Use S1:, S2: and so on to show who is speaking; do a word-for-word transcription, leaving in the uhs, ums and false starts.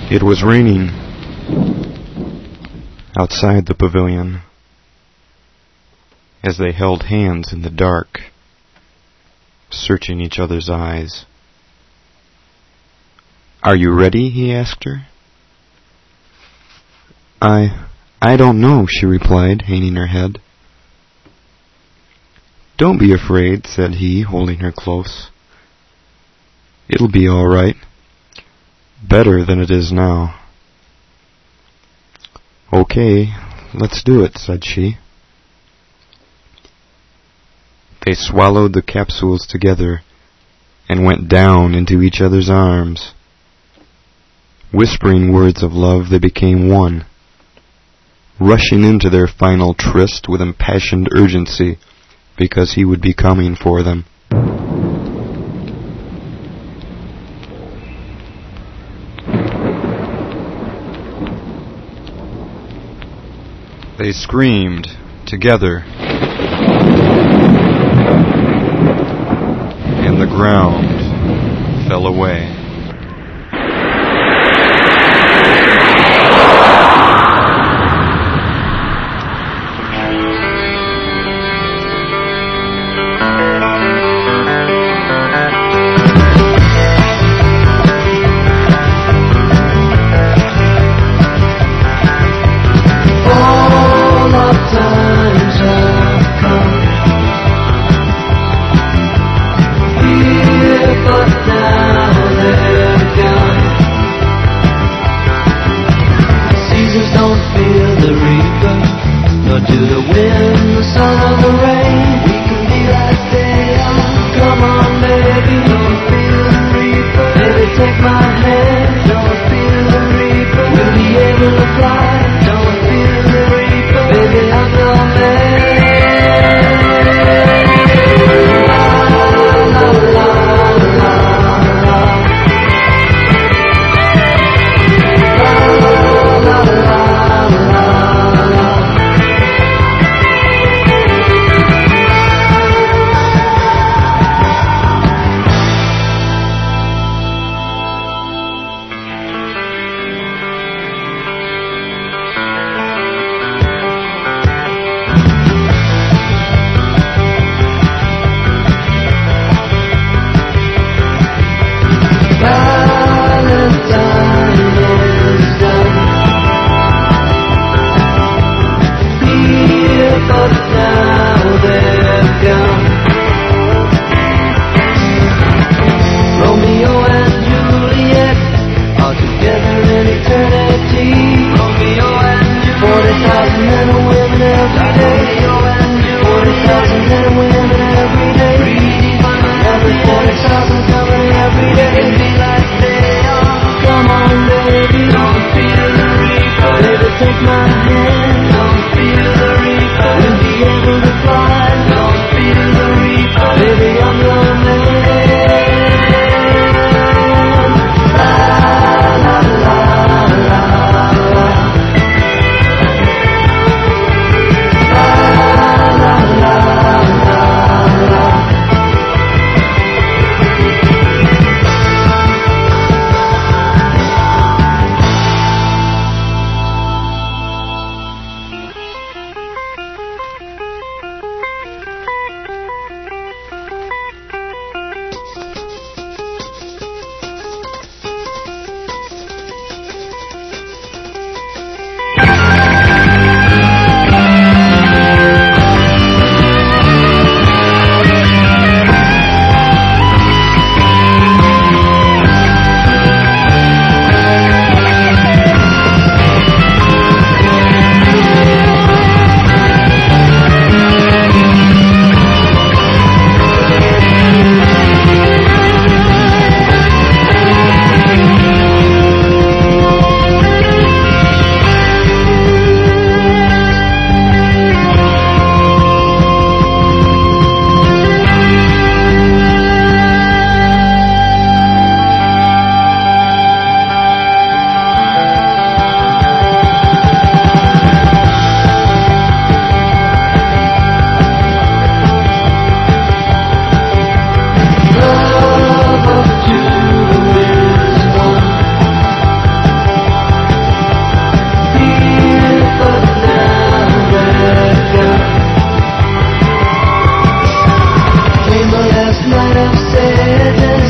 S1: It was raining outside the pavilion as they held hands in the dark, searching each other's eyes. "Are you ready?" he asked her. I... I don't know," she replied, hanging her head. "Don't be afraid," said he, holding her close. "It'll be all right. Better than it is now." "Okay, let's do it," said she. They swallowed the capsules together and went down into each other's arms. Whispering words of love, they became one, rushing into their final tryst with impassioned urgency, because he would be coming for them. They screamed together, and the ground fell away.
S2: But now night of sadness.